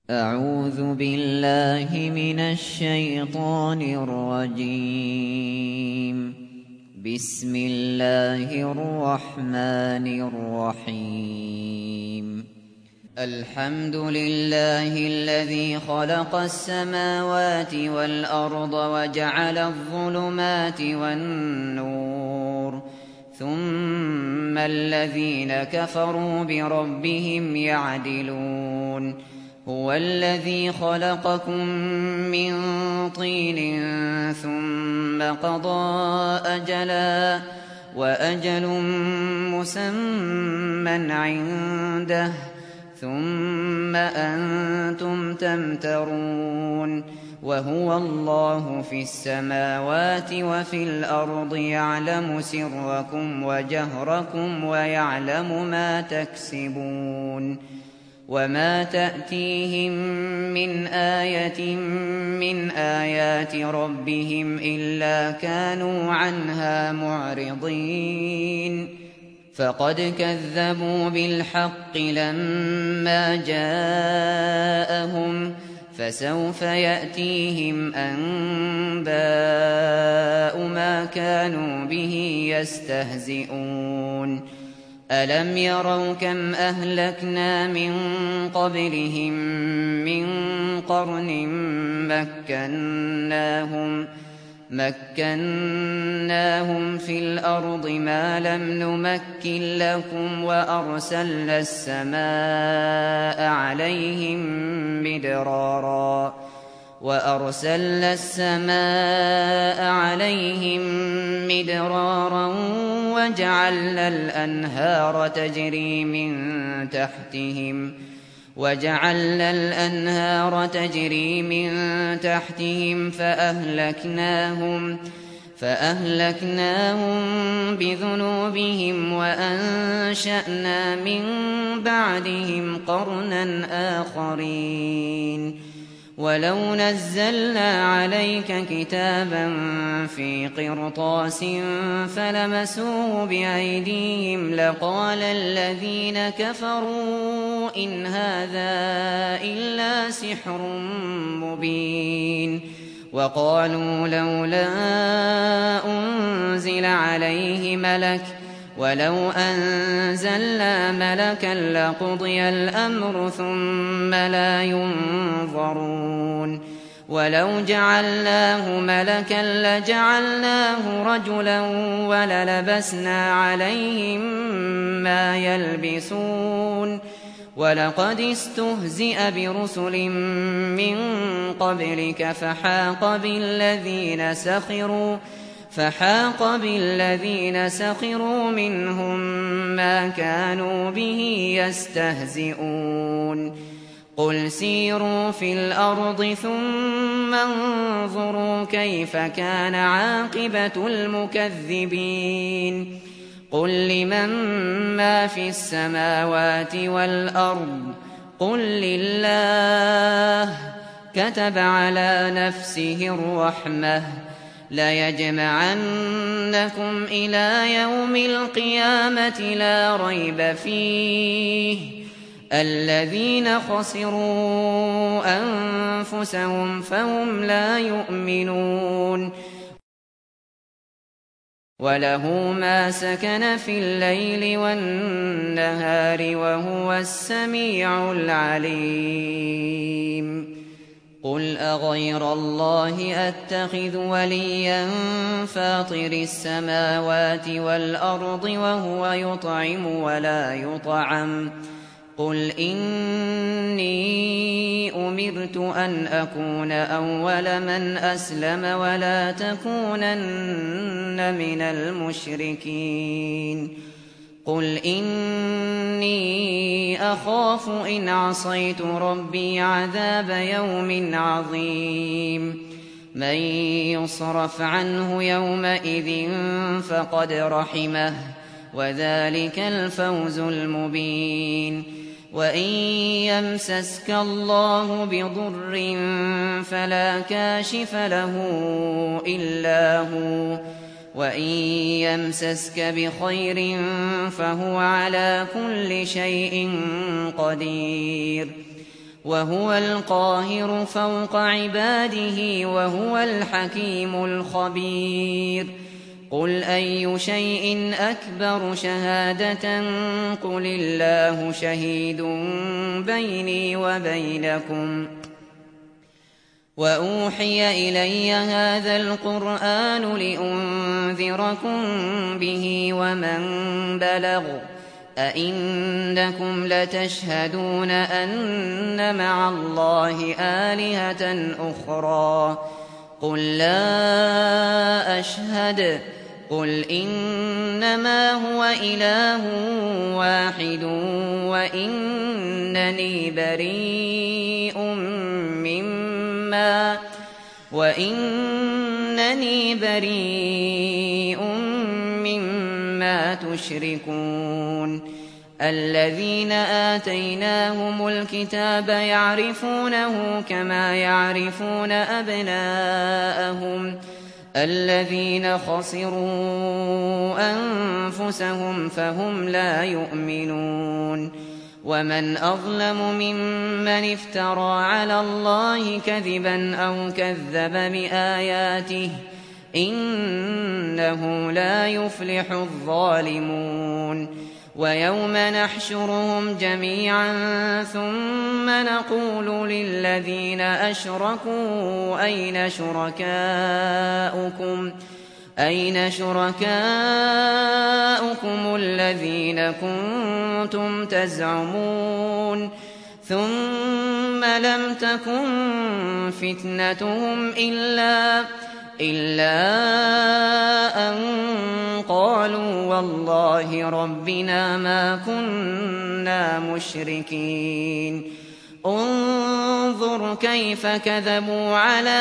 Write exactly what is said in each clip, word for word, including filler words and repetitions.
أعوذ بالله من الشيطان الرجيم. بسم الله الرحمن الرحيم. الحمد لله الذي خلق السماوات والأرض وجعل الظلمات والنور، ثم الذين كفروا بربهم يعدلون. هو الذي خلقكم من طين ثم قضى أجلا وأجل مسمى عنده ثم أنتم تمترون. وهو الله في السماوات وفي الأرض يعلم سركم وجهركم ويعلم ما تكسبون. وما تأتيهم من آية من آيات ربهم إلا كانوا عنها معرضين. فقد كذبوا بالحق لما جاءهم، فسوف يأتيهم أنباء ما كانوا به يستهزئون. ألم يروا كم أهلكنا من قبلهم من قرن مكناهم, مكناهم في الأرض ما لم نمكن لكم وأرسلنا السماء عليهم مدرارا وأرسلنا السماء عليهم مدرارا وجعلنا الأنهار تجري من تحتهم وجعلنا الأنهار تجري من تحتهم فأهلكناهم فأهلكناهم بذنوبهم وأنشأنا من بعدهم قرنا آخرين. ولو نزلنا عليك كتابا في قرطاس فلمسوه بأيديهم لقال الذين كفروا إن هذا إلا سحر مبين. وقالوا لولا أنزل عليه ملك ولو أنزلنا ملكا لقضي الأمر ثم لا ينظرون. ولو جعلناه ملكا لجعلناه رجلا وللبسنا عليهم ما يلبسون. ولقد استهزئ برسل من قبلك فحاق بالذين سخروا فحاق بالذين سخروا منهم ما كانوا به يستهزئون. قل سيروا في الأرض ثم انظروا كيف كان عاقبة المكذبين. قل لمن ما في السماوات والأرض قل لله كتب على نفسه الرحمة ليجمعنكم إلى يوم القيامة لا ريب فيه الذين خسروا أنفسهم فهم لا يؤمنون. وله ما سكن في الليل والنهار وهو السميع العليم. قل أغير الله أتخذ وليا فاطر السماوات والأرض وهو يطعم ولا يطعم. قل إني أمرت أن أكون أول من أسلم ولا تكونن من المشركين. قل إني أخاف إن عصيت ربي عذاب يوم عظيم. من يصرف عنه يومئذ فقد رحمه وذلك الفوز المبين. وإن يمسسك الله بضر فلا كاشف له إلا هو وإن يمسسك بخير فهو على كل شيء قدير وهو القاهر فوق عباده وهو الحكيم الخبير قل أي شيء أكبر شهادة قل الله شهيد بيني وبينكم وأوحي إلي هذا القرآن لأنذركم به ومن بلغ أئنكم لتشهدون أن مع الله آلهة أخرى قل لا أشهد قل إنما هو إله واحد وإنني بريء مما وإنني بريء مما تشركون الذين آتيناهم الكتاب يعرفونه كما يعرفون أبناءهم الذين خسروا أنفسهم فهم لا يؤمنون ومن أظلم ممن افترى على الله كذبا أو كذب بآياته إنه لا يفلح الظالمون ويوم نحشرهم جميعا ثم نقول للذين أشركوا أين شركاؤكم أين شركاؤكم الذين كنتم تزعمون ثم لم تكن فتنتهم إلا إلا أن قالوا والله ربنا ما كنا مشركين انظر كيف كذبوا على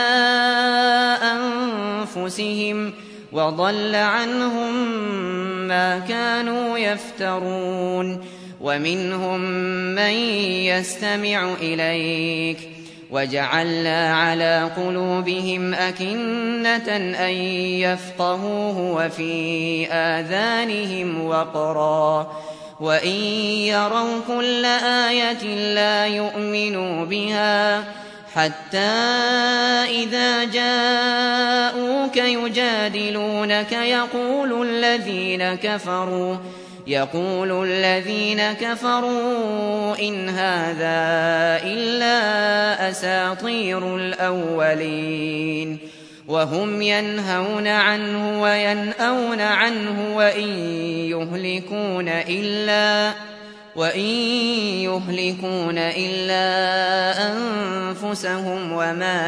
أنفسهم وضل عنهم ما كانوا يفترون ومنهم من يستمع إليك وجعلنا على قلوبهم أكنة أن يفقهوه وفي آذانهم وقرا وإن يروا كل آية لا يؤمنوا بها حتى إذا جاءوك يجادلونك يقول الذين كفروا يقول الذين كفروا إن هذا إلا أساطير الأولين وهم ينهون عنه وينأون عنه وإن يهلكون إلا وإن يهلكون إلا أنفسهم وما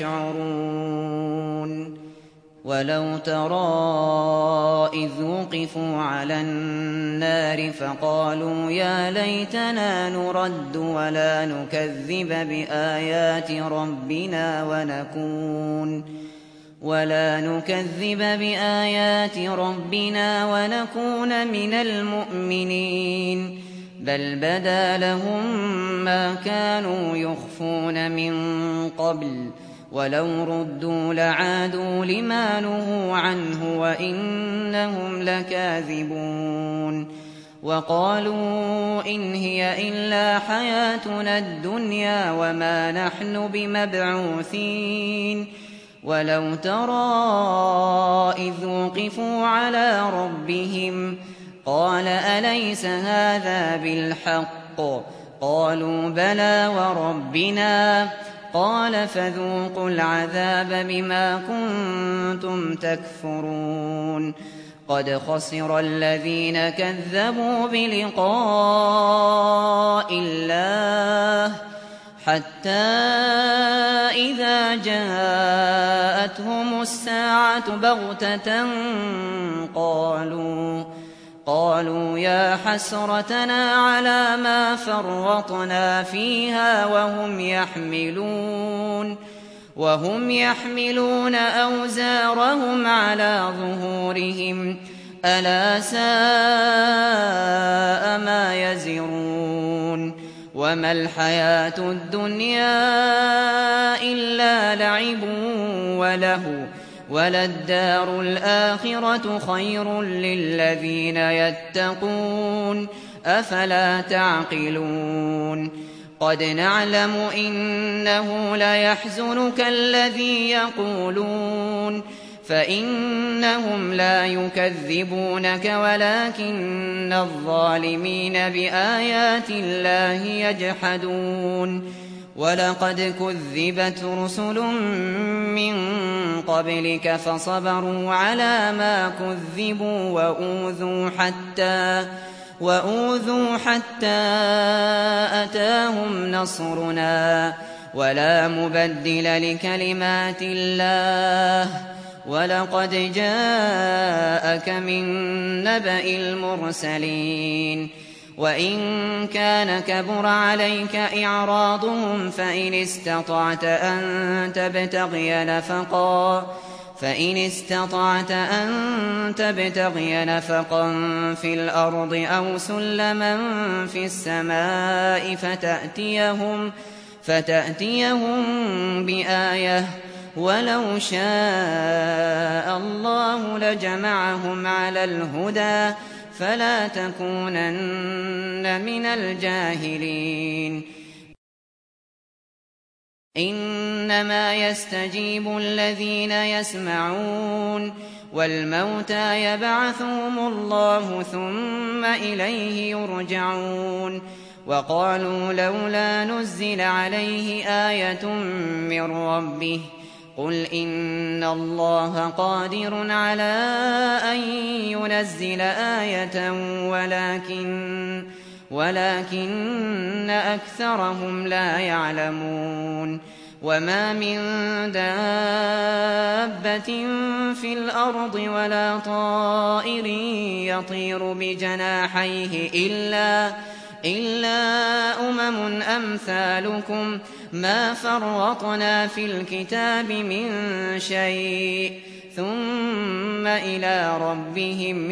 يشعرون ولو ترى إذ وقفوا على النار فقالوا يا ليتنا نرد ولا نكذب بآيات ربنا ونكون ولا نكذب بآيات ربنا ونكون من المؤمنين بل بدا لهم ما كانوا يخفون من قبل ولو ردوا لعادوا لما نهوا عنه وإنهم لكاذبون وقالوا إن هي إلا حياتنا الدنيا وما نحن بمبعوثين ولو ترى إذ وقفوا على ربهم قال أليس هذا بالحق قالوا بلى وربنا قال فذوقوا العذاب بما كنتم تكفرون قد خسر الذين كذبوا بلقاء الله حتى إذا جاءتهم الساعة بغتة قالوا قالوا يا حسرتنا على ما فرطنا فيها وهم يحملون وهم يحملون أوزارهم على ظهورهم ألا ساء ما يزرون وما الحياة الدنيا إلا لعب وله وللدار الآخرة خير للذين يتقون أفلا تعقلون قد نعلم إنه ليحزنك الذي يقولون فإنهم لا يكذبونك ولكن الظالمين بآيات الله يجحدون ولقد كذبت رسل من قبلك فصبروا على ما كذبوا وأوذوا حتى وأوذوا حتى أتاهم نصرنا ولا مبدل لكلمات الله ولقد جاءك من نبأ المرسلين وإن كان كبر عليك إعراضهم فإن استطعت أن تبتغي نفقا فإن استطعت أن تبتغي نفقا في الأرض أو سلما في السماء فتأتيهم فتأتيهم بآية ولو شاء الله لجمعهم على الهدى فلا تكونن من الجاهلين إنما يستجيب الذين يسمعون والموتى يبعثهم الله ثم إليه يرجعون وقالوا لولا نزل عليه آية من ربه قل إن الله قادر على أن ينزل آية ولكن ولكن أكثرهم لا يعلمون وما من دابة في الأرض ولا طائر يطير بجناحيه إلا إلا أمم أمثالكم ما فرطنا في الكتاب من شيء ثم إلى ربهم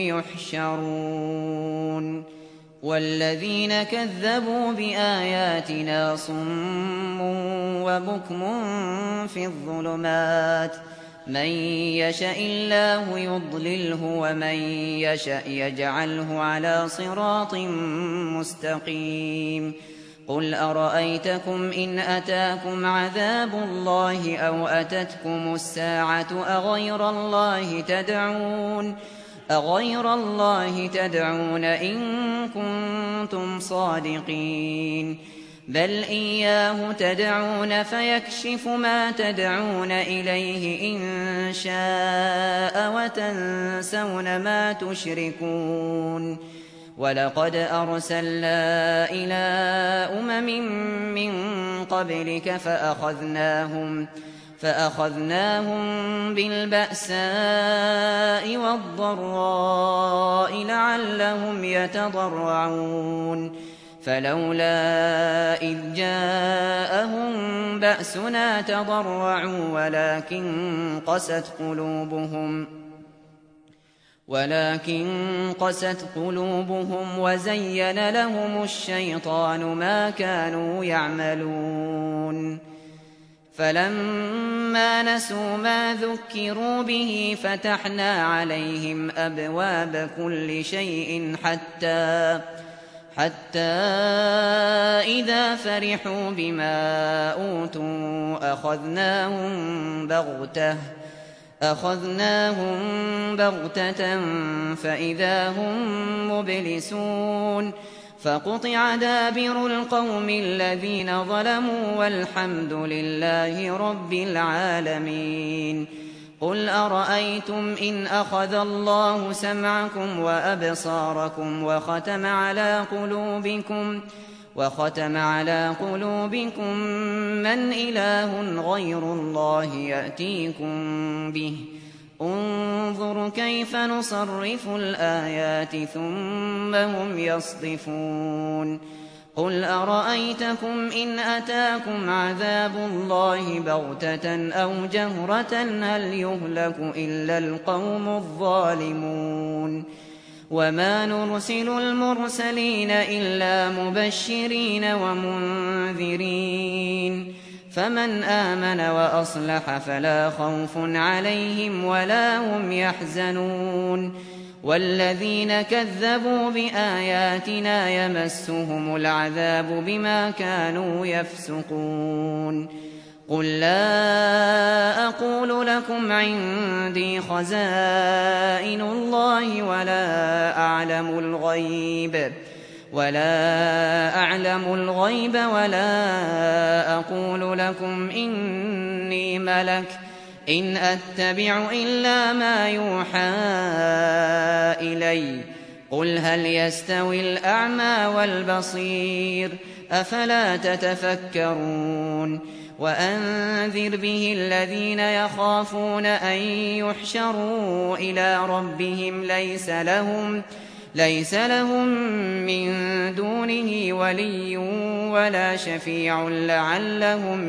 يحشرون والذين كذبوا بآياتنا صم وبكم في الظلمات من يشاء الله يضلله ومن يشاء يجعله على صراط مستقيم قل أرأيتكم إن أتاكم عذاب الله أو أتتكم الساعة أغير الله تدعون أغير الله تدعون إن كنتم صادقين بل إياه تدعون فيكشف ما تدعون إليه إن شاء وتنسون ما تشركون ولقد أرسلنا إلى أمم من قبلك فأخذناهم فأخذناهم بالبأساء والضراء لعلهم يتضرعون فلولا إذ جاءهم بأسنا تضرعوا ولكن قست قلوبهم ولكن قست قلوبهم وزين لهم الشيطان ما كانوا يعملون فلما نسوا ما ذكروا به فتحنا عليهم أبواب كل شيء حتى حتى إذا فرحوا بما أوتوا أخذناهم بغتة أخذناهم بغتة فإذا هم مبلسون فقطع دابر القوم الذين ظلموا والحمد لله رب العالمين قل أرأيتم إن أخذ الله سمعكم وأبصاركم وختم على قلوبكم وختم على قلوبكم من إله غير الله يأتيكم به انظر كيف نصرف الآيات ثم هم يصدفون قل أرأيتكم إن أتاكم عذاب الله بغتة أو جهرة هل يهلك إلا القوم الظالمون وما نرسل المرسلين إلا مبشرين ومنذرين فمن آمن وأصلح فلا خوف عليهم ولا هم يحزنون والذين كذبوا بآياتنا يمسهم العذاب بما كانوا يفسقون قل لا أقول لكم عندي خزائن الله ولا أعلم الغيب ولا أعلم الغيب ولا أقول لكم إني ملك إن أتبع إلا ما يوحى إلي قل هل يستوي الأعمى والبصير أفلا تتفكرون وأنذر به الذين يخافون أن يحشروا إلى ربهم ليس لهم ليس لهم من دونه ولي ولا شفيع لعلهم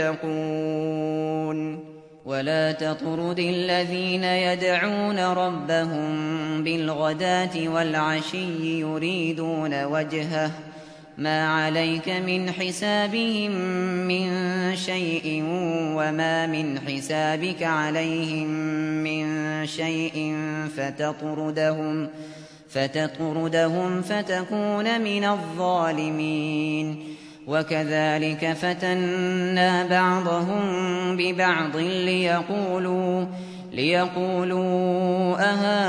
يتقون ولا تطرد الذين يدعون ربهم بالغداة والعشي يريدون وجهه ما عليك من حسابهم من شيء وما من حسابك عليهم من شيء فتطردهم فتطردهم فتكون من الظالمين وكذلك فتنا بعضهم ببعض ليقولوا ليقولوا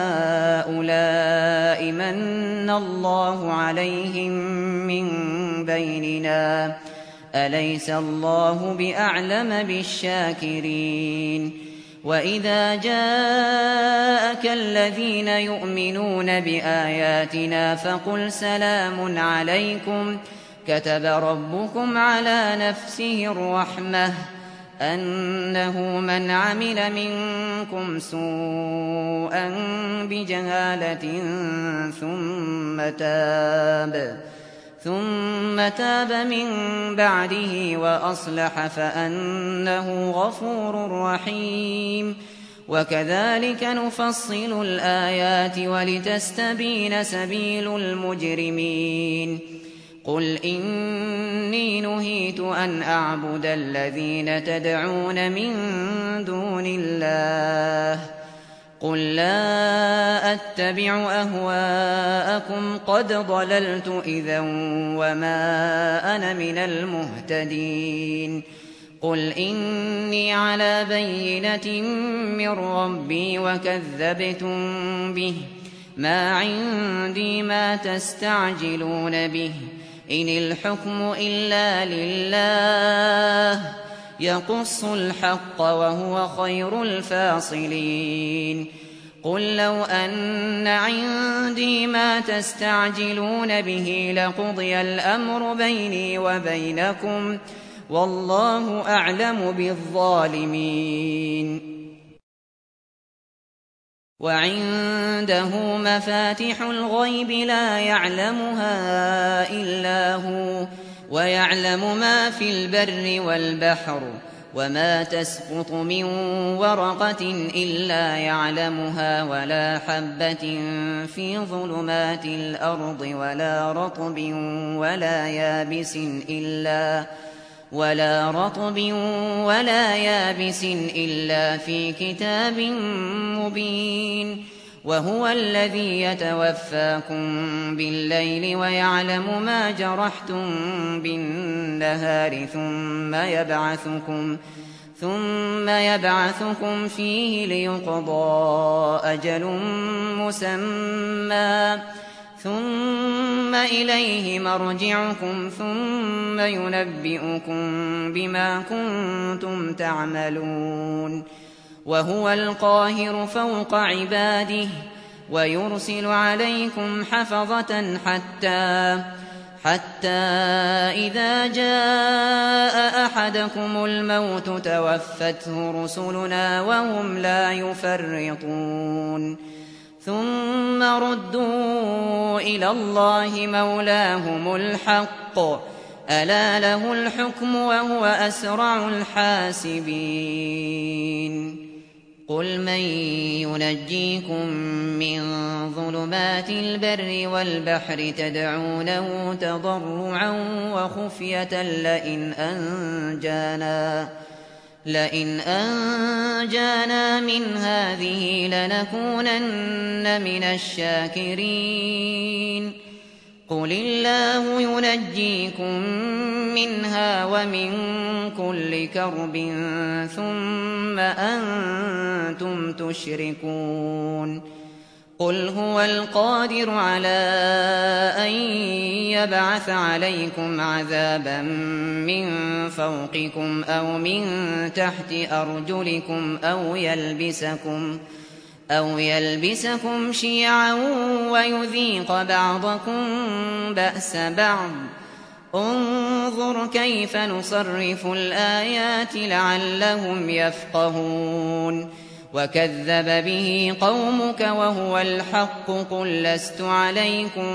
أهؤلاء من الله عليهم من بيننا أليس الله بأعلم بالشاكرين وإذا جاءك الذين يؤمنون بآياتنا فقل سلام عليكم كتب ربكم على نفسه الرحمة أنه من عمل منكم سوءا بجهالة ثم تاب ثم تاب من بعده وأصلح فأنه غفور رحيم وكذلك نفصل الآيات ولتستبين سبيل المجرمين قل إني نهيت أن أعبد الذين تدعون من دون الله قل لا أتبع أهواءكم قد ضللت إذا وما أنا من المهتدين قل إني على بينة من ربي وكذبتم به ما عندي ما تستعجلون به إن الحكم إلا لله يقص الحق وهو خير الفاصلين قل لو أن عندي ما تستعجلون به لقضي الأمر بيني وبينكم والله أعلم بالظالمين وعنده مفاتح الغيب لا يعلمها إلا هو ويعلم ما في البر والبحر وما تسقط من ورقة إلا يعلمها ولا حبة في ظلمات الأرض ولا رطب ولا يابس إلا ولا رطب ولا يابس إلا في كتاب مبين وهو الذي يتوفاكم بالليل ويعلم ما جرحتم بالنهار ثم يبعثكم ثم يبعثكم فيه ليقضى أجل مسمى ثم إليه مرجعكم ثم ينبئكم بما كنتم تعملون وهو القاهر فوق عباده ويرسل عليكم حفظة حتى حتى إذا جاء أحدكم الموت توفته رسلنا وهم لا يفرطون ثم ردوا إلى الله مولاهم الحق ألا له الحكم وهو أسرع الحاسبين قل من ينجيكم من ظلمات البر والبحر تدعونه تضرعا وخفية لئن أنجانا لئن أنجانا من هذه لنكونن من الشاكرين قل الله ينجيكم منها ومن كل كرب ثم أنتم تشركون قل هو القادر على أن يبعث عليكم عذابا من فوقكم أو من تحت أرجلكم أو يلبسكم أو يلبسكم شيعا ويذيق بعضكم بأس بعض انظر كيف نصرف الآيات لعلهم يفقهون وكذب به قومك وهو الحق قل لست عليكم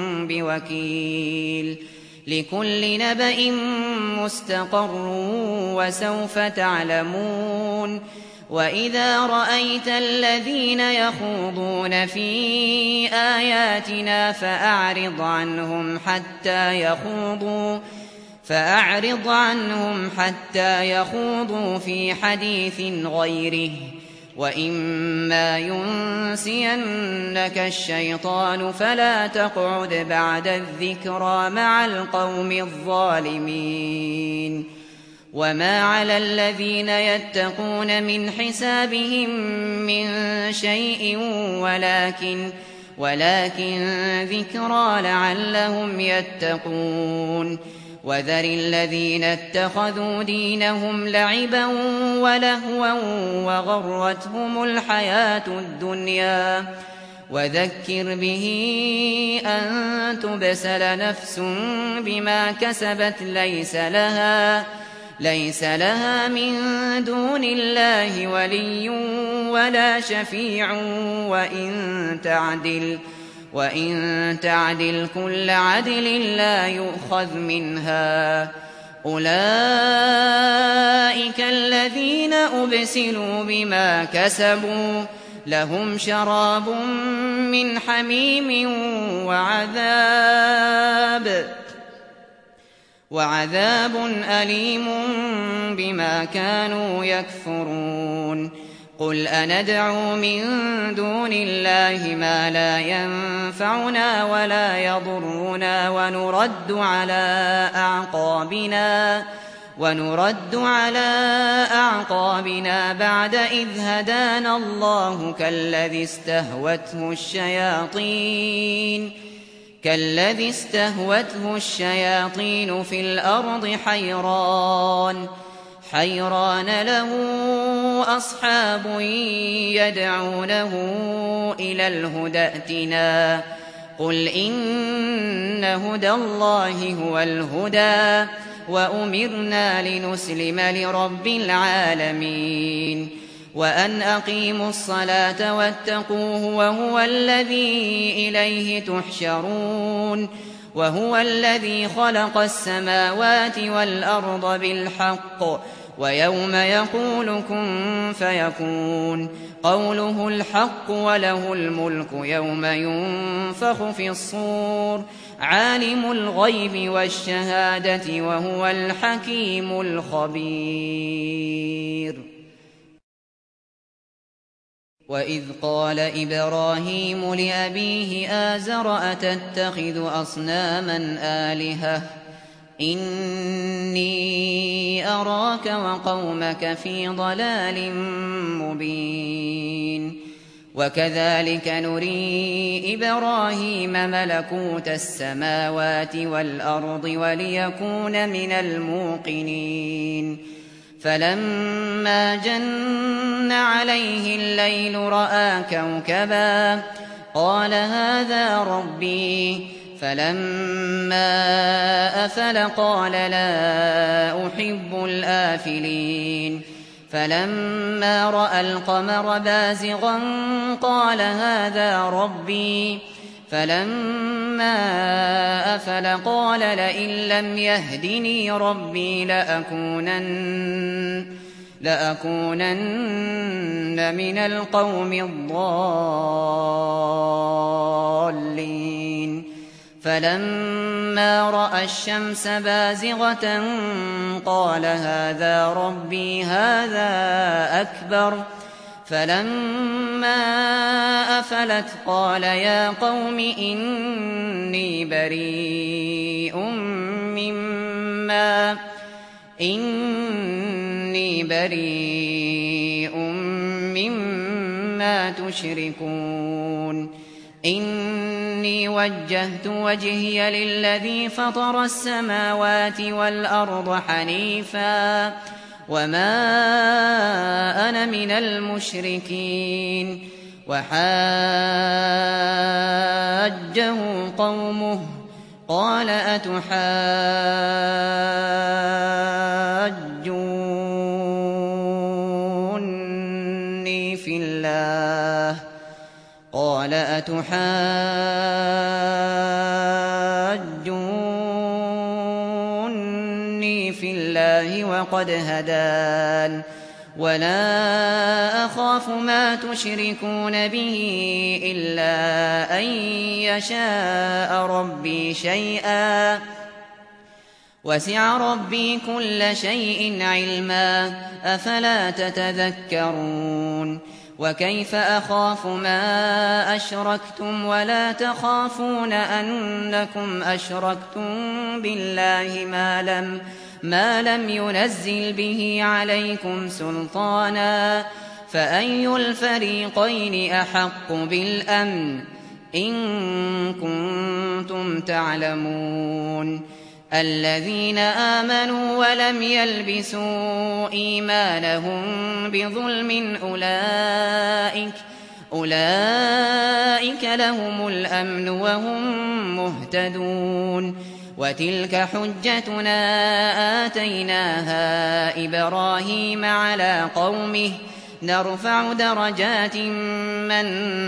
بوكيل لكل نبأ مستقر وسوف تعلمون وإذا رأيت الذين يخوضون في آياتنا فأعرض عنهم حتى يخوضوا فأعرض عنهم حتى يخوضوا في حديث غيره وإما ينسينك الشيطان فلا تقعد بعد الذكرى مع القوم الظالمين وما على الذين يتقون من حسابهم من شيء ولكن ولكن ذكرى لعلهم يتقون وذر الذين اتخذوا دينهم لعبا ولهوا وغرتهم الحياة الدنيا وذكر به أن تبسل نفس بما كسبت ليس لها ليس لها من دون الله ولي ولا شفيع وإن تعدل وإن تعدل كل عدل لا يؤخذ منها أولئك الذين أبسلوا بما كسبوا لهم شراب من حميم وعذاب وعذاب أليم بما كانوا يكفرون قل أندعو من دون الله ما لا ينفعنا ولا يضرنا ونرد على أعقابنا ونرد على أعقابنا بعد إذ هدانا الله كالذي استهوته الشياطين كالذي استهوته الشياطين في الأرض حيران حيران له أصحاب يدعونه إلى الهدى ائتنا قل إن هدى الله هو الهدى وأمرنا لنسلم لرب العالمين وأن أقيموا الصلاة واتقوه وهو الذي إليه تحشرون وهو الذي خلق السماوات والأرض بالحق ويوم يقول كن فيكون قوله الحق وله الملك يوم ينفخ في الصور عالم الغيب والشهادة وهو الحكيم الخبير وإذ قال إبراهيم لأبيه آزر أتتخذ أصناما آلهة إني أراك وقومك في ضلال مبين وكذلك نري إبراهيم ملكوت السماوات والأرض وليكون من الموقنين فلما جن عليه الليل رأى كوكبا قال هذا ربي فلما أفل قال لا أحب الآفلين فلما رأى القمر بازغا قال هذا ربي فلما أفل قال لئن لم يهدني ربي لأكونن لأكونن من القوم الضالين فلما رأى الشمس بازغة قال هذا ربي هذا أكبر فلما أفلت قال يا قوم إني بريء مما إني بريء مما تشركون إني وجهت وجهي للذي فطر السماوات والأرض حنيفا وما أنا من المشركين وحاجه قومه قال أتحاجوني في الله قال أتحاجوني في الله وقد هدان ولا أخاف ما تشركون به إلا أن يشاء ربي شيئا وسع ربي كل شيء علما أفلا تتذكرون وكيف أخاف ما أشركتم ولا تخافون أنكم أشركتم بالله ما لم ما لم ينزل به عليكم سلطانا فأي الفريقين أحق بالأمن إن كنتم تعلمون الذين آمنوا ولم يلبسوا إيمانهم بظلم أولئك أولئك لهم الأمن وهم مهتدون وتلك حجتنا آتيناها إبراهيم على قومه نرفع درجات من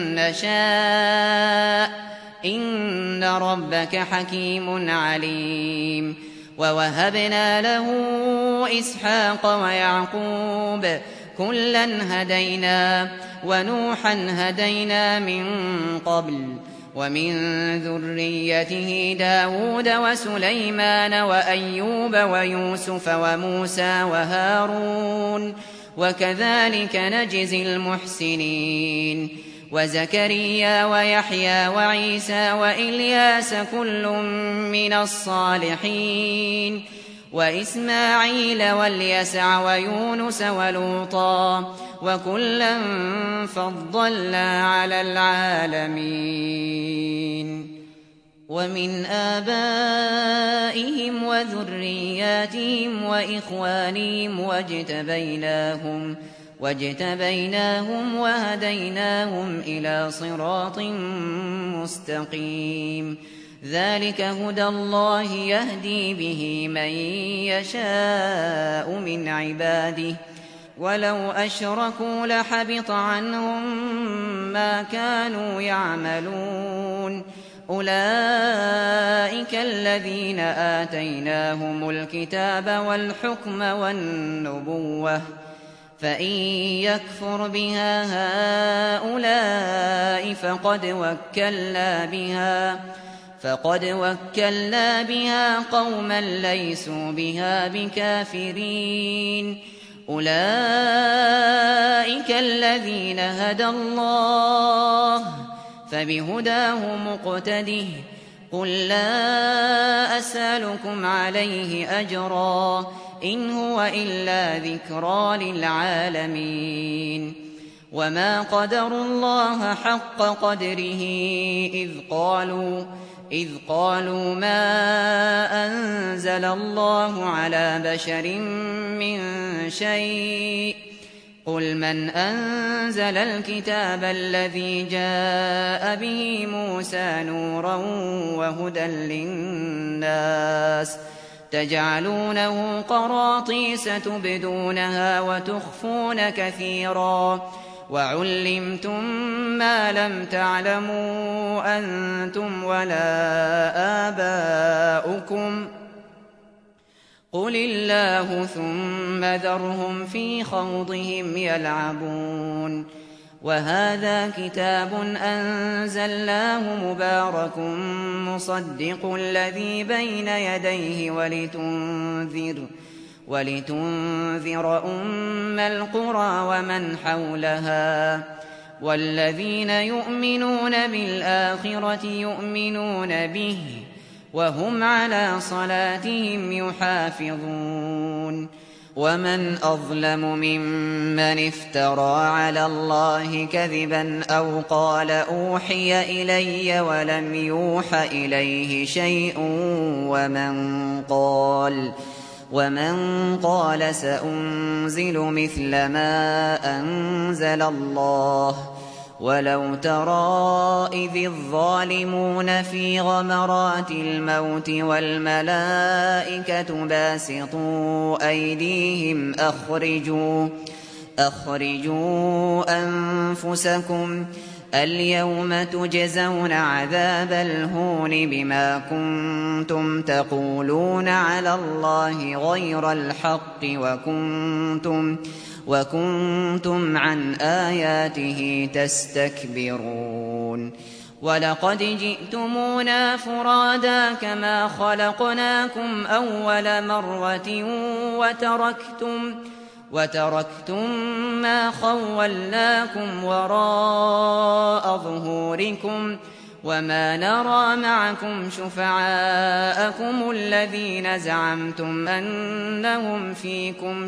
نشاء إن ربك حكيم عليم ووهبنا له إسحاق ويعقوب كلا هدينا ونوحا هدينا من قبل ومن ذريته داود وسليمان وأيوب ويوسف وموسى وهارون وكذلك نجزي المحسنين وزكريا ويحيى وعيسى وإلياس كل من الصالحين وإسماعيل واليسع ويونس ولوطا وكلا فضلنا على العالمين ومن آبائهم وذرياتهم وإخوانهم واجتبيناهم واجتبيناهم وهديناهم إلى صراط مستقيم ذلك هدى الله يهدي به من يشاء من عباده ولو أشركوا لحبط عنهم ما كانوا يعملون أولئك الذين آتيناهم الكتاب والحكم والنبوة فإن يكفر بها هؤلاء فقد وكلنا بها فقد وكلنا بها قوما ليسوا بها بكافرين أولئك الذين هدى الله فبهداه مقتده قل لا أسألكم عليه أجرا إن هو إلا ذكرى للعالمين وما قدروا الله حق قدره إذ قالوا إذ قالوا ما أنزل الله على بشر من شيء قل من أنزل الكتاب الذي جاء به موسى نورا وهدى للناس تجعلونه قراطيس تبدونها وتخفون كثيرا وعلمتم ما لم تعلموا أنتم ولا آباؤكم قل الله ثم ذرهم في خوضهم يلعبون وهذا كتاب أنزلناه مبارك مصدق الذي بين يديه ولتنذر ولتنذر أم القرى ومن حولها والذين يؤمنون بالآخرة يؤمنون به وهم على صلاتهم يحافظون ومن أظلم ممن افترى على الله كذبا أو قال أوحي إلي ولم يوح إليه شيء ومن قال ومن قال سأنزل مثل ما أنزل الله ولو ترى إذ الظالمون في غمرات الموت والملائكة باسطوا أيديهم أخرجوا أخرجوا أنفسكم اليوم تجزون عذاب الهون بما كنتم تقولون على الله غير الحق وكنتم وكنتم عن آياته تستكبرون ولقد جئتمونا فرادا كما خلقناكم أول مرة وتركتم وتركتم ما خولناكم وراء ظهوركم وما نرى معكم شفعاءكم الذين زعمتم أنهم فيكم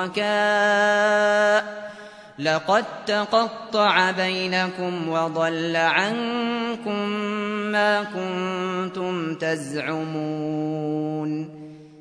شركاء لقد تقطع بينكم وضل عنكم ما كنتم تزعمون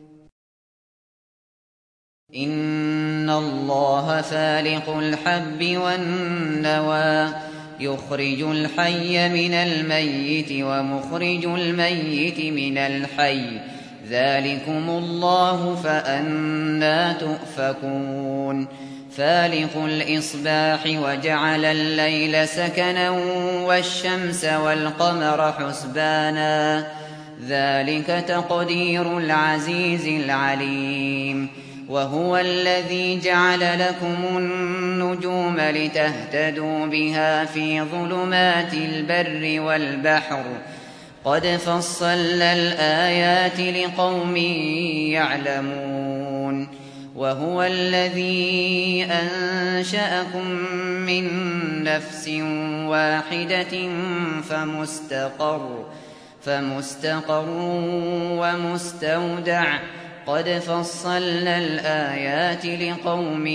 إن الله فالق الحب والنوى يخرج الحي من الميت ومخرج الميت من الحي ذلكم الله فأنى تؤفكون فالق الإصباح وجعل الليل سكنا والشمس والقمر حسبانا ذلك تقدير العزيز العليم وهو الذي جعل لكم النجوم لتهتدوا بها في ظلمات البر والبحر قد فصلنا الآيات لقوم يعلمون وهو الذي أنشأكم من نفس واحدة فمستقر فمستقر ومستودع قد فصلنا الآيات لقوم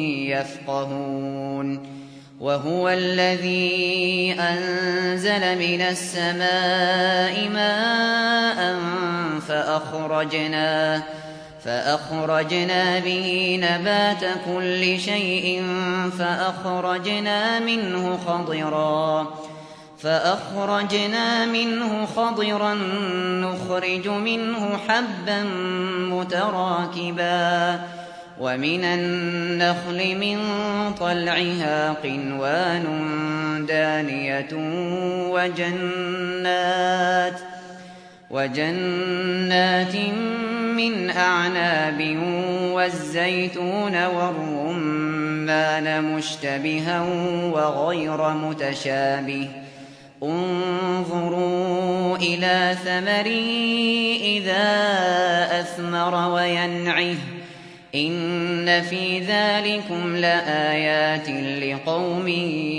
يفقهون وهو الذي أنزل من السماء ماء فأخرجنا فأخرجنا به نبات كل شيء فأخرجنا منه خضرا فأخرجنا منه خضرا نخرج منه حبا متراكبا ومن النخل من طلعها قنوان دانية وجنات وجنات من أعناب والزيتون والرمان مشتبها وغير متشابه انظروا إلى ثمره إذا أثمر وينعه إن في ذلكم لآيات لقوم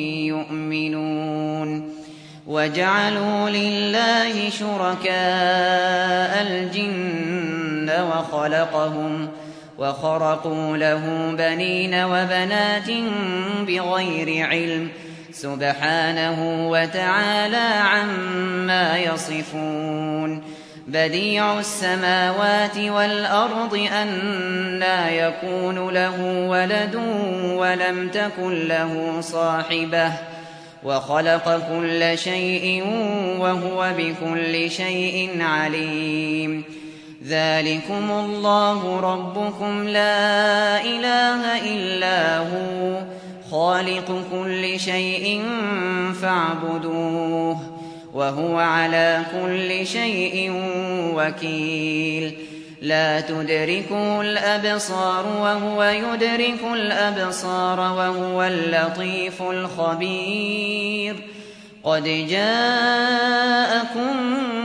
يؤمنون وجعلوا لله شركاء الجن وخلقهم وخرقوا له بنين وبنات بغير علم سبحانه وتعالى عما يصفون بديع السماوات والأرض أنى يكون له ولد ولم تكن له صاحبة وخلق كل شيء وهو بكل شيء عليم ذلكم الله ربكم لا إله إلا هو خالق كل شيء فاعبدوه وهو على كل شيء وكيل لا تدركه الأبصار وهو يدرك الأبصار وهو اللطيف الخبير قد جاءكم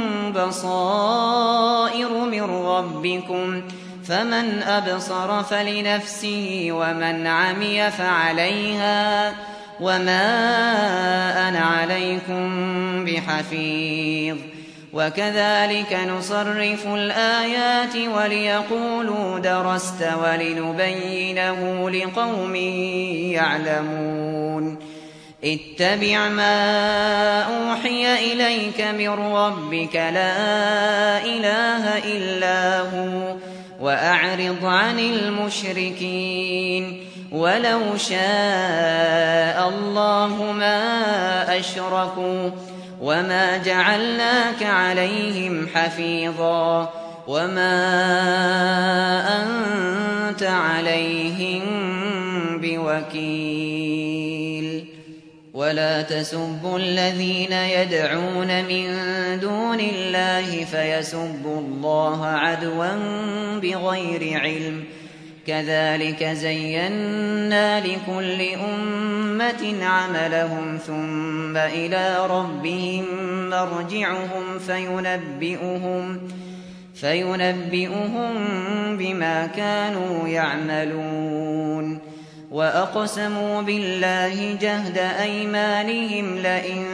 بصائر من ربكم فمن أبصر فلنفسه ومن عمي فعليها وما أنا عليكم بحفيظ وكذلك نصرف الآيات وليقولوا درست ولنبينه لقوم يعلمون اتبع ما أوحي إليك من ربك لا إله إلا هو وأعرض عن المشركين ولو شاء الله ما أشركوا وما جعلناك عليهم حفيظا وما أنت عليهم بوكيل ولا تسبوا الذين يدعون من دون الله فيسبوا الله عدوا بغير علم كذلك زينا لكل أمة عملهم ثم إلى ربهم مرجعهم فينبئهم فينبئهم بما كانوا يعملون وأقسموا بالله جهد أيمانهم لئن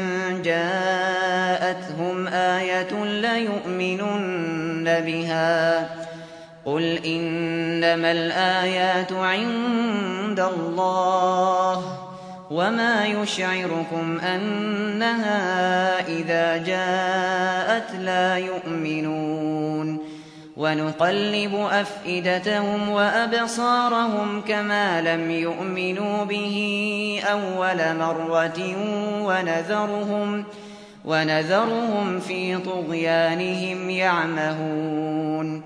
جاءتهم آية ليؤمنن بها قل إنما الآيات عند الله وما يشعركم أنها إذا جاءت لا يؤمنون ونقلب أفئدتهم وأبصارهم كما لم يؤمنوا به أول مرة ونذرهم, ونذرهم في طغيانهم يعمهون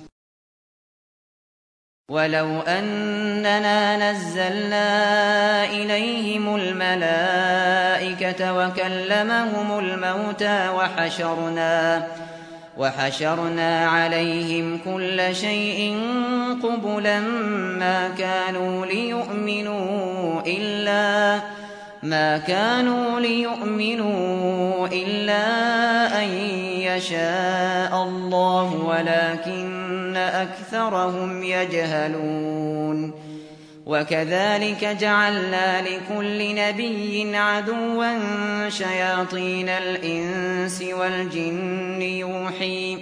ولو أننا نزلنا إليهم الملائكة وكلمهم الموتى وحشرنا وحشرنا عليهم كل شيء قبلا ما كانوا ليؤمنوا إلا ما كانوا ليؤمنوا إلا أن يشاء الله ولكن أكثرهم يجهلون وكذلك جعلنا لكل نبي عدوا شياطين الإنس والجن يوحي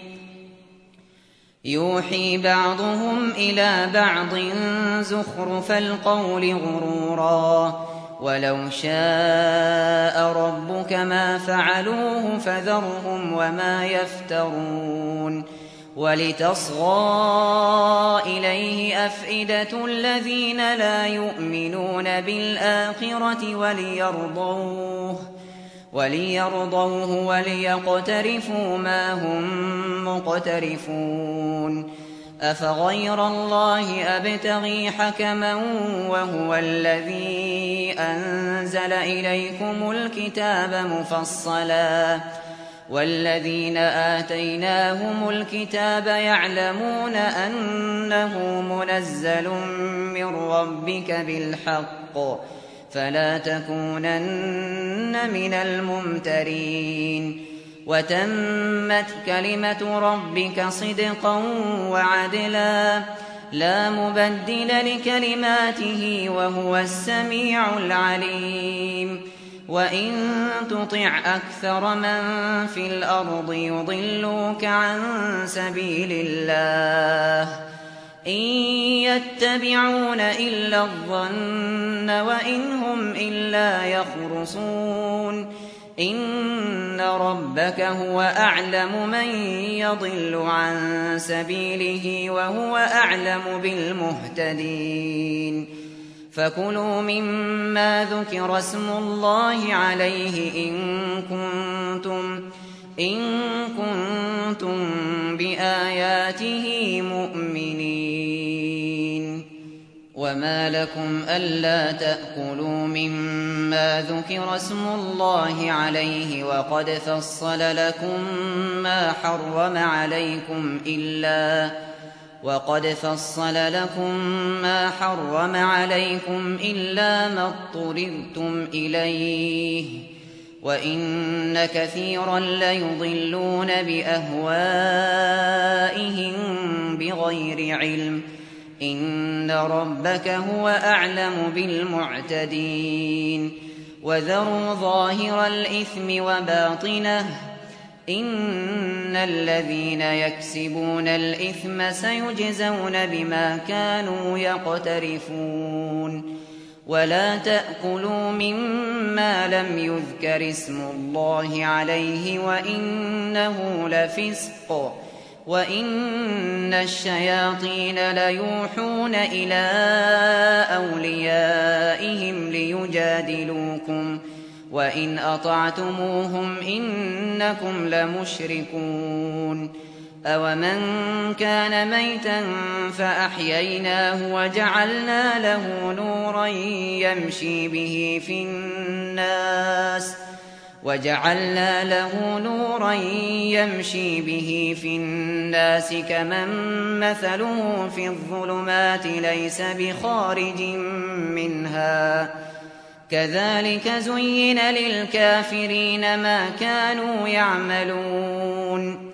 يوحي بعضهم إلى بعض زخرف القول غرورا ولو شاء ربك ما فعلوه فذرهم وما يفترون ولتصغى إليه أفئدة الذين لا يؤمنون بالآخرة وليرضوه وليرضوه وليقترفوا ما هم مقترفون أفغير الله أبتغي حكما وهو الذي أنزل إليكم الكتاب مفصلا والذين آتيناهم الكتاب يعلمون أنه منزل من ربك بالحق فلا تكونن من الممترين وتمت كلمة ربك صدقا وعدلا لا مبدل لكلماته وهو السميع العليم وإن تطع أكثر من في الأرض يضلوك عن سبيل الله إن يتبعون إلا الظن وإن هم إلا يخرصون إن ربك هو أعلم من يضل عن سبيله وهو أعلم بالمهتدين فكلوا مما ذكر اسم الله عليه إن كنتم إن كنتم بآياته مؤمنين وما لكم ألا تأكلوا مما ذكر اسم الله عليه وقد فصل لكم ما حرم عليكم إلا وقد فصل لكم ما حرم عليكم إلا ما اضطررتم إليه وإن كثيرا ليضلون بأهوائهم بغير علم إن ربك هو أعلم بالمعتدين وذروا ظاهر الإثم وباطنه إن الذين يكسبون الإثم سيجزون بما كانوا يقترفون ولا تأكلوا مما لم يذكر اسم الله عليه وإنه لفسق وإن الشياطين ليوحون إلى أوليائهم ليجادلوكم وإن أطعتموهم إنكم لمشركون أومن كان ميتا فأحييناه وجعلنا له نورا يمشي به في الناس وجعلنا له نورا يمشي به في الناس كمن مثله في الظلمات ليس بخارج منها كذلك زين للكافرين ما كانوا يعملون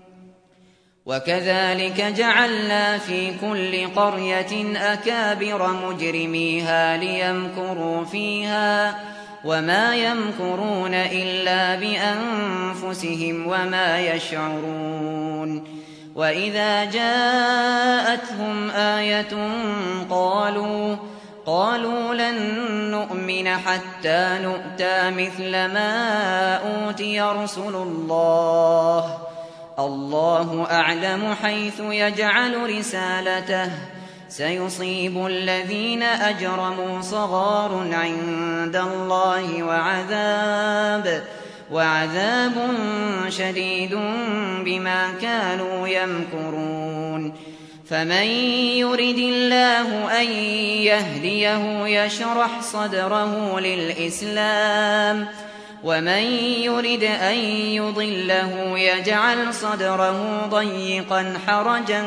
وكذلك جعلنا في كل قرية أكابر مجرميها ليمكروا فيها وما يمكرون إلا بأنفسهم وما يشعرون وإذا جاءتهم آية قالوا قالوا لن نؤمن حتى نؤتى مثل ما أوتي رسل الله الله أعلم حيث يجعل رسالته سيصيب الذين أجرموا صغار عند الله وعذاب وعذاب شديد بما كانوا يمكرون فمن يرد الله أن يهديه يشرح صدره للإسلام ومن يرد أن يضله يجعل صدره ضيقا حرجا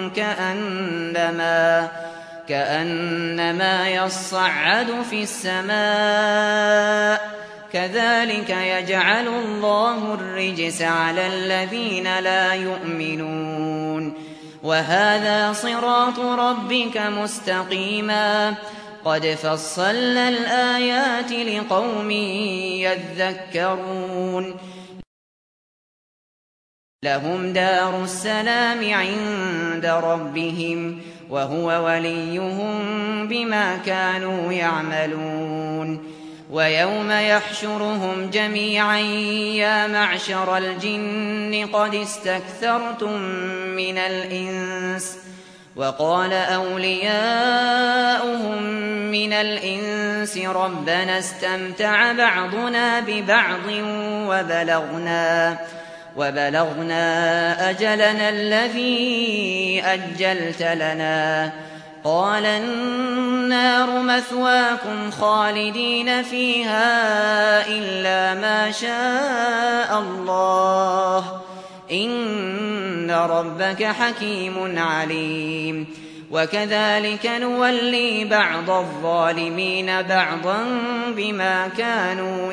كأنما, كأنما يصعد في السماء كذلك يجعل الله الرجس على الذين لا يؤمنون وهذا صراط ربك مستقيما قد فصلنا الآيات لقوم يذكرون لهم دار السلام عند ربهم وهو وليهم بما كانوا يعملون ويوم يحشرهم جميعا يا معشر الجن قد استكثرتم من الإنس وقال أولياؤهم من الإنس ربنا استمتع بعضنا ببعض وبلغنا وبلغنا أجلنا الذي أجلت لنا قال النار مثواكم خالدين فيها إلا ما شاء الله إن ربك حكيم عليم وكذلك نولي بعض الظالمين بعضا بما كانوا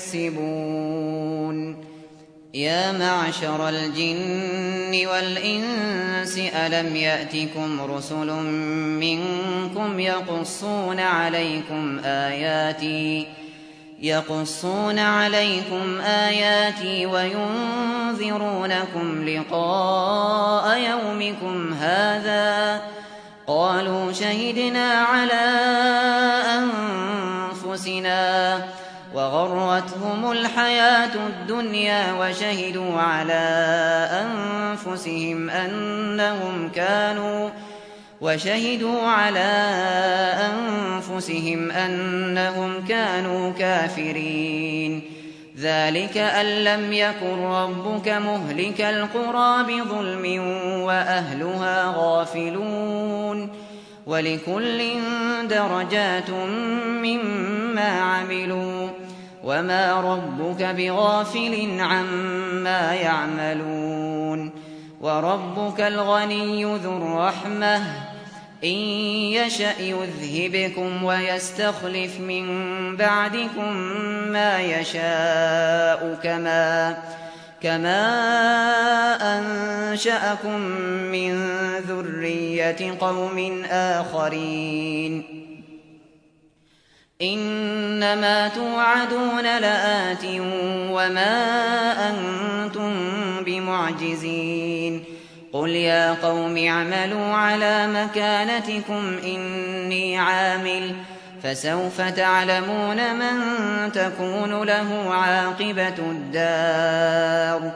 يكسبون يا معشر الجن والإنس ألم يأتكم رسل منكم يقصون عليكم آياتي يقصون عليكم آياتي وينذرونكم لقاء يومكم هذا قالوا شهدنا على أنفسنا وغرتهم الحياة الدنيا وشهدوا على أنفسهم أنهم كانوا وشهدوا على أنفسهم أنهم كانوا كافرين ذلك أن لم يكن ربك مهلك القرى بظلم وأهلها غافلون ولكل درجات مما عملوا وما ربك بغافل عما يعملون وربك الغني ذو الرحمة إن يشأ يذهبكم ويستخلف من بعدكم ما يشاء كما كما أنشأكم من ذرية قوم آخرين إنما توعدون لآت وما أنتم بمعجزين قل يا قوم اعملوا على مكانتكم إني عامل فسوف تعلمون من تكون له عاقبة الدار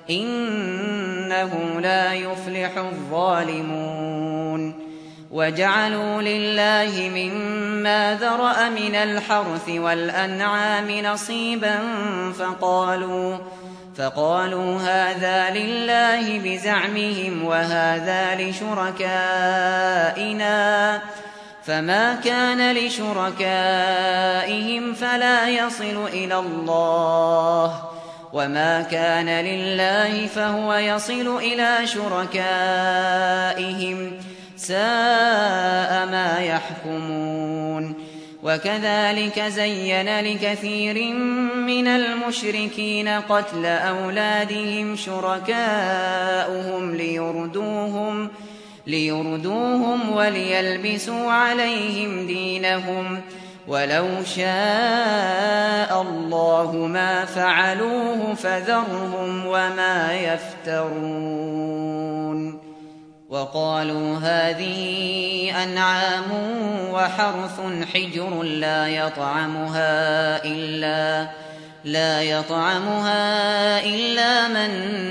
إنه لا يفلح الظالمون وجعلوا لله مما ذرأ من الحرث والأنعام نصيبا فقالوا فقالوا هذا لله بزعمهم وهذا لشركائنا فما كان لشركائهم فلا يصل إلى الله وما كان لله فهو يصل إلى شركائهم ساء ما يحكمون وكذلك زين لكثير من المشركين قتل أولادهم شركاؤهم ليردوهم ليردوهم وليلبسوا عليهم دينهم ولو شاء الله ما فعلوه فذرهم وما يفترون وقالوا هذه أنعام وحرث حجر لا يطعمها إلا لا يطعمها إلا من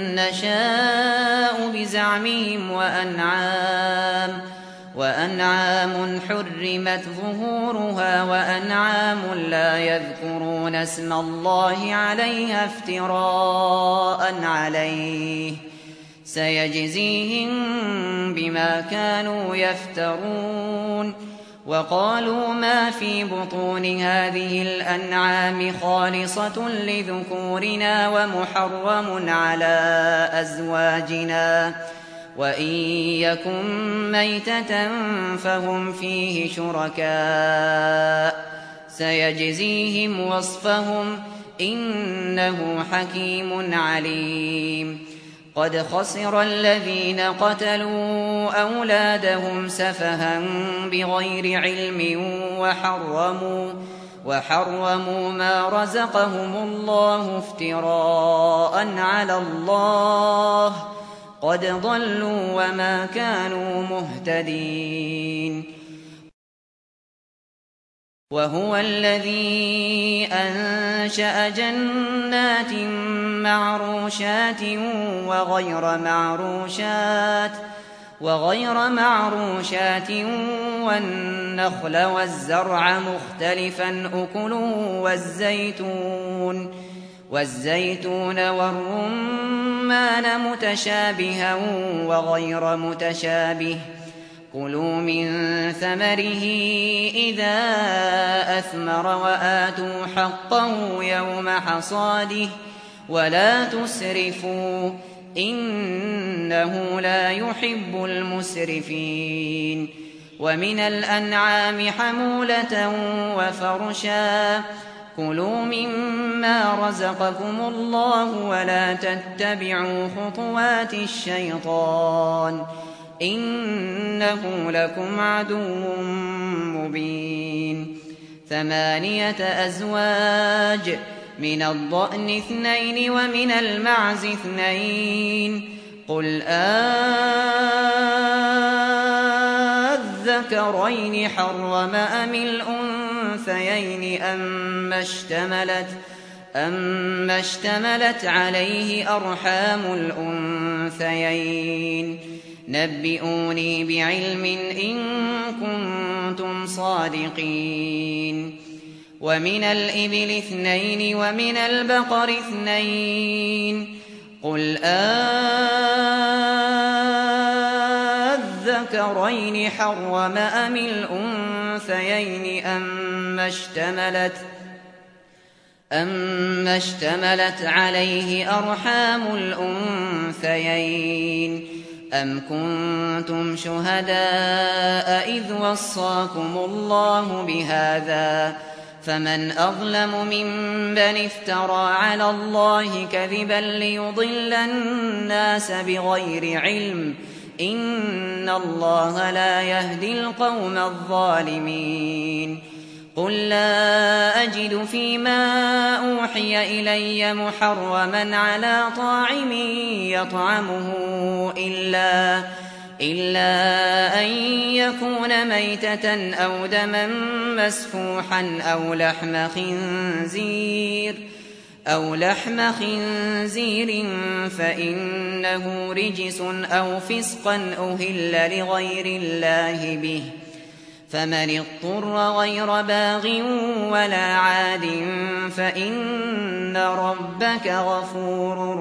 نشاء بزعمهم وأنعام وأنعام حرمت ظهورها وأنعام لا يذكرون اسم الله عليها افتراء عليه سيجزيهم بما كانوا يفترون وقالوا ما في بطون هذه الأنعام خالصة لذكورنا ومحرم على أزواجنا وإن يكن ميتة فهم فيه شركاء سيجزيهم وصفهم إنه حكيم عليم قد خسر الذين قتلوا أولادهم سفها بغير علم وحرموا وحرموا ما رزقهم الله افتراء على الله قد ضلوا وما كانوا مهتدين وهو الذي أنشأ جنات معروشات وغير معروشات وغير معروشات والنخل والزرع مختلفا أكله والزيتون والزيتون والرمان متشابها وغير متشابه كلوا من ثمره إذا أثمر وآتوا حقه يوم حصاده ولا تسرفوا إنه لا يحب المسرفين ومن الأنعام حمولة وفرشا كلوا مما رزقكم الله ولا تتبعوا خطوات الشيطان إنه لكم عدو مبين ثمانية أزواج من الضأن اثنين ومن المعز اثنين قل أذكرين حرم أم الأنثيين أما اشتملت أما اشتملت عليه أرحام الأنثيين نبئوني بعلم إن كنتم صادقين ومن الإبل اثنين ومن البقر اثنين قل أذكرين حرم أم الأنثيين أما اشتملت أما اشتملت عليه أرحام الأنثيين أَمْ كُنتُمْ شُهَدَاءَ إِذْ وَصَّاكُمُ اللَّهُ بِهَٰذَا فَمَنْ أَظْلَمُ مِمَّنِ افْتَرَىٰ عَلَى اللَّهِ كَذِبًا لِّيُضِلَّ النَّاسَ بِغَيْرِ عِلْمٍ ۗ إِنَّ اللَّهَ لَا يَهْدِي الْقَوْمَ الظَّالِمِينَ قُل لَّا أَجِدُ فِيمَا أُوحِيَ إِلَيَّ مُحَرَّمًا عَلَىٰ طَاعِمٍ يَطْعَمُهُ إِلَّا إِلَّا أَن يَكُونَ مَيْتَةً أَوْ دَمًا مَّسْفُوحًا أَوْ لَحْمَ خِنزِيرٍ أَوْ لَحْمَ خِنزِيرٍ فَإِنَّهُ رِجْسٌ أَوْ فِسْقًا أُهِلَّ لِغَيْرِ اللَّهِ بِهِ ۚ فَمَنِ اضْطُرَّ غَيْرَ بَاغٍ وَلَا عَادٍ فَإِنَّ رَبَّكَ غَفُورٌ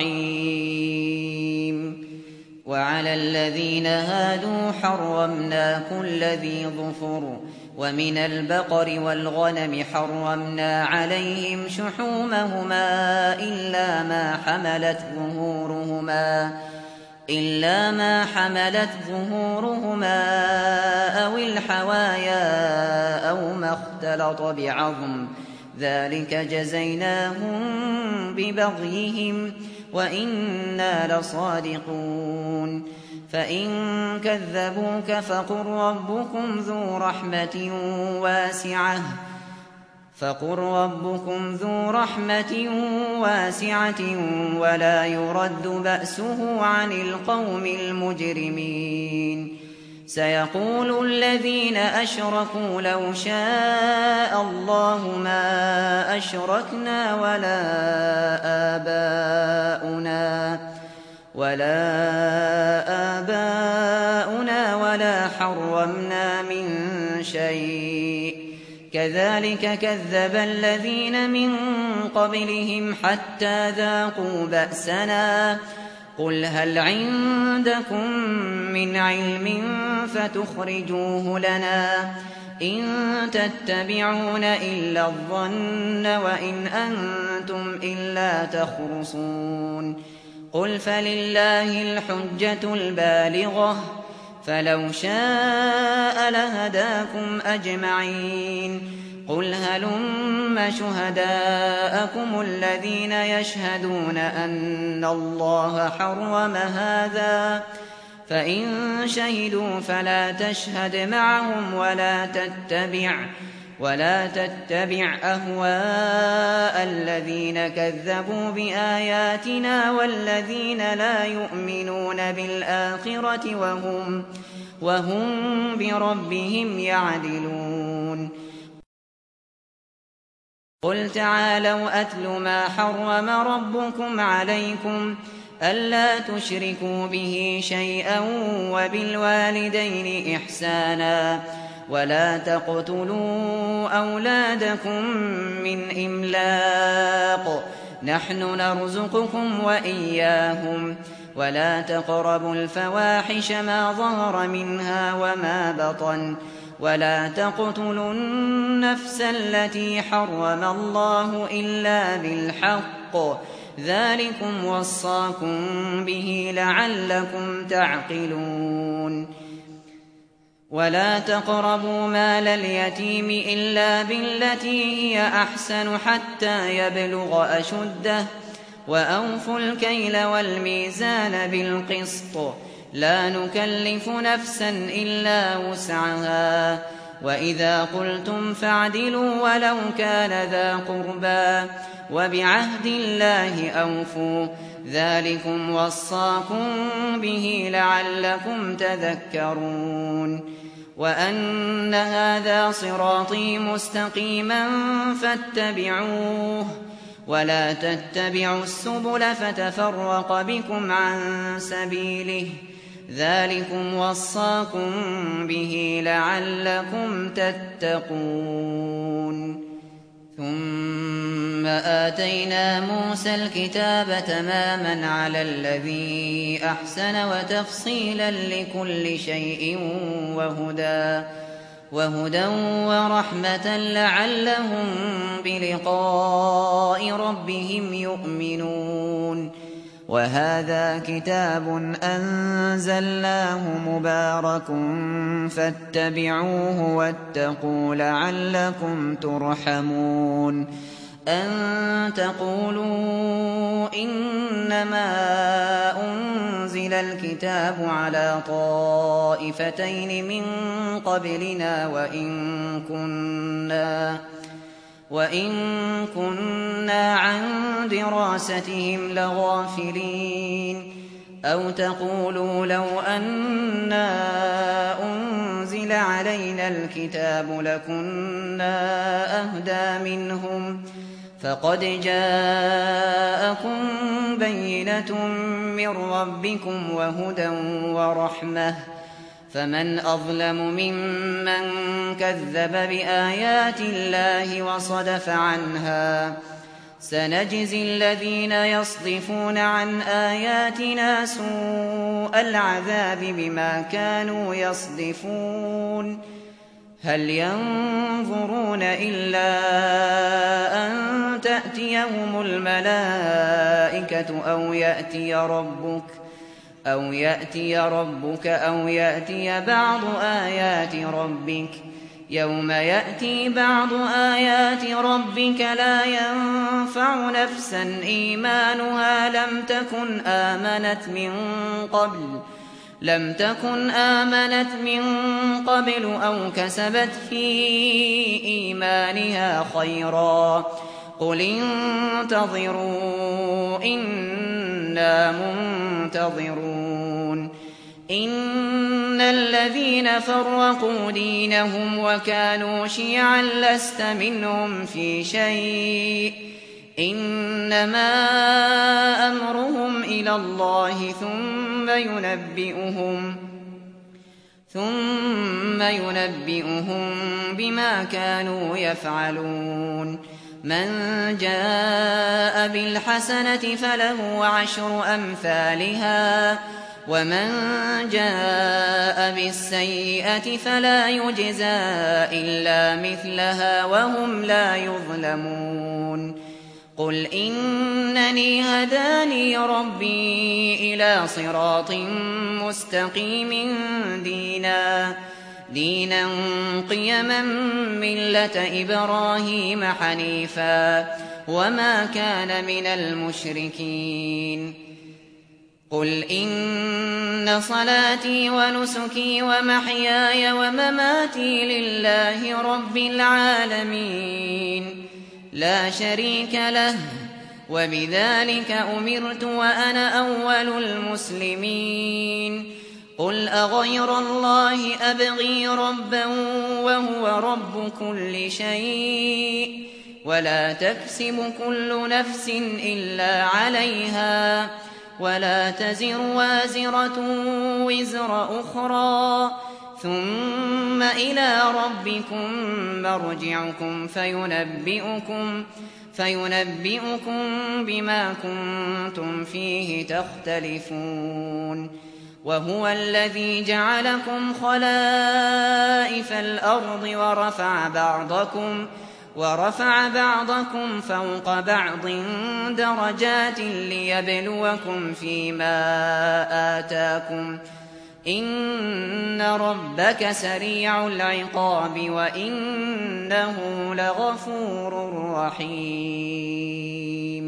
رَّحِيمٌ وَعَلَى الَّذِينَ هَادُوا حَرَّمْنَا كُلَّ ذِي ظُفُرٍ ۖ وَمِنَ الْبَقَرِ وَالْغَنَمِ حَرَّمْنَا عَلَيْهِمْ شُحُومَهُمَا إِلَّا مَا حَمَلَتْ ظُهُورُهُمَا إِلَّا مَا حَمَلَتْ ظُهُورُهُمَا أَوِ الْحَوَايَا أَوْ مَا اخْتَلَطَ بِعَظْمٍ ۚ ذَٰلِكَ جَزَيْنَاهُم بِبَغْيِهِمْ ۖ وَإِنَّا لَصَادِقُونَ فَإِن كَذَّبُوكَ فَقُل رَّبُّكُمْ ذُو رَحْمَةٍ وَاسِعَةٍ فَقُل رَّبُّكُمْ ذُو رَحْمَةٍ وَاسِعَةٍ وَلَا يُرَدُّ بَأْسُهُ عَنِ الْقَوْمِ الْمُجْرِمِينَ سَيَقُولُ الَّذِينَ أَشْرَكُوا لَوْ شَاءَ اللَّهُ مَا أَشْرَكْنَا وَلَا آبَاؤُنَا وَلَا آبَاؤُنَا وَلَا حَرَّمْنَا مِن شَيْءٍ ۚ كَذَٰلِكَ كَذَّبَ الَّذِينَ مِن قَبْلِهِمْ حَتَّىٰ ذَاقُوا بَأْسَنَا ۗ قُلْ هَلْ عِندَكُم مِّنْ عِلْمٍ فَتُخْرِجُوهُ لَنَا ۖ إِن تَتَّبِعُونَ إِلَّا الظَّنَّ وَإِنْ أَنتُمْ إِلَّا تَخْرُصُونَ قُلْ فَلِلَّهِ الْحُجَّةُ الْبَالِغَةُ ۖ فَلَوْ شَاءَ لَهَدَاكُمْ أَجْمَعِينَ قُلْ هَلُمَّ شُهَدَاءَكُمُ الَّذِينَ يَشْهَدُونَ أَنَّ اللَّهَ حَرَّمَ هَٰذَا ۖ فَإِن شَهِدُوا فَلَا تَشْهَدْ مَعَهُمْ وَلَا تَتَّبِعْ وَلَا تَتَّبِعْ أَهْوَاءَ الَّذِينَ كَذَّبُوا بِآيَاتِنَا وَالَّذِينَ لَا يُؤْمِنُونَ بِالْآخِرَةِ وَهُمْ وَهُم بِرَبِّهِمْ يَعْدِلُونَ قُلْ تَعَالَوْا أَتْلُ مَا حَرَّمَ رَبُّكُمْ عَلَيْكُمْ أَلَّا تُشْرِكُوا بِهِ شَيْئًا وَبِالْوَالِدَيْنِ إِحْسَانًا وَلَا تَقْتُلُوا أَوْلَادَكُم مِّنْ إِمْلَاقٍ ۖ نَّحْنُ نَرْزُقُكُمْ وَإِيَّاهُمْ ۖ وَلَا تَقْرَبُوا الْفَوَاحِشَ مَا ظَهَرَ مِنْهَا وَمَا بَطَنَ ۖ وَلَا تَقْتُلُوا النَّفْسَ الَّتِي حَرَّمَ اللَّهُ إِلَّا بِالْحَقِّ ۚ ذَٰلِكُمْ وَصَّاكُم بِهِ لَعَلَّكُمْ تَعْقِلُونَ وَلَا تَقْرَبُوا مَالَ الْيَتِيمِ إِلَّا بِالَّتِي هِيَ أَحْسَنُ حَتَّىٰ يَبْلُغَ أَشُدَّهُ ۖ وَأَوْفُوا الْكَيْلَ وَالْمِيزَانَ بِالْقِسْطِ ۖ لَا نُكَلِّفُ نَفْسًا إِلَّا وُسْعَهَا ۖ وَإِذَا قُلْتُمْ فَاعْدِلُوا وَلَوْ كَانَ ذَا قُرْبَىٰ ۖ وَبِعَهْدِ اللَّهِ أَوْفُوا ۚ ذَٰلِكُمْ وَصَّاكُم بِهِ لَعَلَّكُمْ تَذَكَّرُونَ وَأَنَّ هَٰذَا صِرَاطِي مُسْتَقِيمًا فَاتَّبِعُوهُ ۖ وَلَا تَتَّبِعُوا السُّبُلَ فَتَفَرَّقَ بِكُمْ عَن سَبِيلِهِ ۚ ذَٰلِكُمْ وَصَّاكُم بِهِ لَعَلَّكُمْ تَتَّقُونَ ثُمَّ آتَيْنَا مُوسَى الْكِتَابَ تَمَامًا عَلَى الَّذِي أَحْسَنَ وَتَفْصِيلًا لِّكُلِّ شَيْءٍ وَهُدًى وَهُدًى وَرَحْمَةً لَّعَلَّهُم بِلِقَاءِ رَبِّهِمْ يُؤْمِنُونَ وهذا كتاب أنزلناه مبارك فاتبعوه واتقوا لعلكم ترحمون أن تقولوا إنما أنزل الكتاب على طائفتين من قبلنا وإن كنا وإن كنا عن دراستهم لغافلين أو تقولوا لو أنا أنزل علينا الكتاب لكنا أهدى منهم فقد جاءكم بينة من ربكم وهدى ورحمة فمن أظلم ممن كذب بآيات الله وصدف عنها سنجزي الذين يصدفون عن آياتنا سوء العذاب بما كانوا يصدفون هل ينظرون إلا أن تأتيهم الملائكة أو يأتي ربك أو يأتي ربك أو يأتي بعض آيات ربك يوم يأتي بعض آيات ربك لا ينفع نفسا إيمانها لم تكن آمنت من قبل لم تكن آمنت من قبل أو كسبت في إيمانها خيرا قل انتظروا إنا منتظرون إن الذين فرقوا دينهم وكانوا شيعا لست منهم في شيء إنما أمرهم إلى الله ثم ينبئهم ثم ينبئهم بما كانوا يفعلون من جاء بالحسنة فله عشر أمثالها ومن جاء بالسيئة فلا يجزى إلا مثلها وهم لا يظلمون قل إنني هداني ربي إلى صراط مستقيم دينا دينا قيما ملة إبراهيم حنيفا وما كان من المشركين قل إن صلاتي ونسكي ومحياي ومماتي لله رب العالمين لا شريك له وبذلك أمرت وأنا أول المسلمين قل أغير الله أبغي ربا وهو رب كل شيء ولا تكسب كل نفس إلا عليها ولا تزر وازرة وزر أخرى ثم إلى ربكم مرجعكم فينبئكم فينبئكم بما كنتم فيه تختلفون وهو الذي جعلكم خلائف الأرض ورفع بعضكم ورفع بعضكم فوق بعض درجات ليبلوكم فيما آتاكم إن ربك سريع العقاب وإنه لغفور رحيم